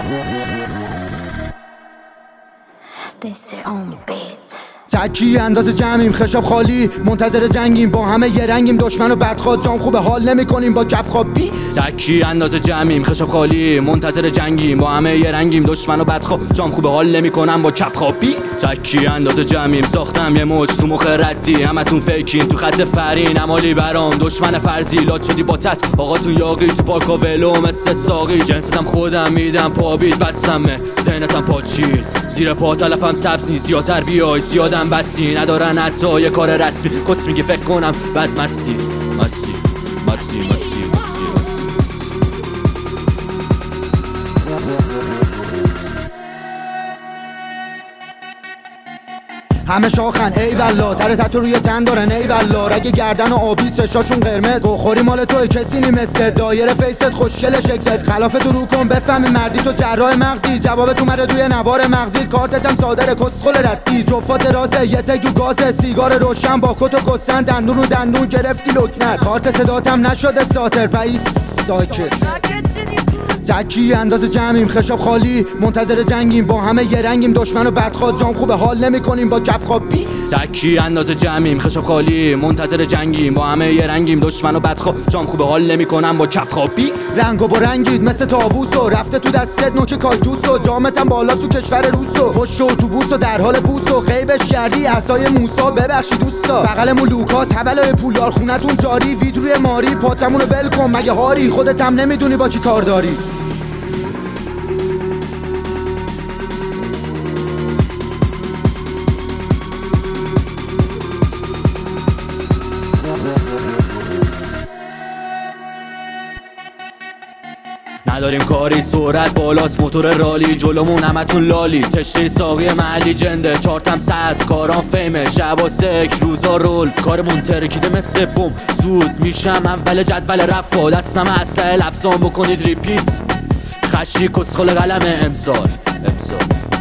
تکی انداز جمعیم، خشاب خالی منتظر جنگیم، با همه یه رنگیم، دشمن و بدخواد جام خوبه حال نمی کنیم با کف خوابی. تکی انداز جمعیم، خشاب خالی منتظر جنگیم، با همه یه رنگیم، دشمن و بدخواد جام خوبه حال نمی کنم با کف خوابی. تکی انداز جمعیم، ساختم یه مش تو مخ ردی، همتون فیکین تو خط فرین، امالی برام دشمن فرضی، لات شدی با تت آقاتون یاقی، تو پارکا ولو مثل ساقی، جنستم خودم میدم پابید بد سمه ذهنتم پاچید، زیر پا تلفم سبزی، زیادتر بیاید زیادم بستی، ندارن حتی یه کار رسمی، کس میگه فکر کنم بد مستی مستی مستی مستی مستی مستی. همه شاخن ای والله، تره تتو روی تن دارن ای والله، رگ گردن و آبی چشاشون قرمز، بخوری مال توی کسی نیمسته، دایره فیست خوشگل شکلت، خلاف تو رو کن بفهمی مردی تو جراح مغزی، جواب اومده توی نوار مغزی، کارتتم صادره کسخل ردی، جفات رازه یه تک تو گازه، سیگار روشن با کت و کسن، دندون رو دندون گرفتی لکنت، کارت صداتم نشده ساتر پاییس ساکت. تکی انداز جمعیم، خشاب خالی منتظر جنگیم، با همه یه رنگیم، دشمن و بدخواد جام خوبه حال نمی کنیم با کف خوابی. تکی انداز جمعیم، خشاب خالی منتظر جنگیم، با همه یه رنگیم، دشمن و بدخواد جام خوبه حال نمی کنم با کف خوابی. رنگو با رنگید مثل طاووس و رفته تو دستت نوک کاکتوس و جامتم بالا تو کشور روس و پشت اتوبوس و در حال بوس و غیبش کردی عصای موسی، ببخشید دوستا بغلمون لوکاس حولای پولدار، خونتون جاری، وید روی ماری، پاتمونو ول کن مگه هاری، خودت هم نمیدونی با کی کار داری. نداریم کاری، سرعت بالاست موتور رالی، جلومون همتون لالی، تشتی ساقی محلی جنده، چارتم صد کاران فیمه، شبا سک روزا رول، کارمون ترکیده مثل بوم، زود میشم اول جدول رفا، دستم اصل افزان بکنید ریپیت، خشی کسخل قلم امسال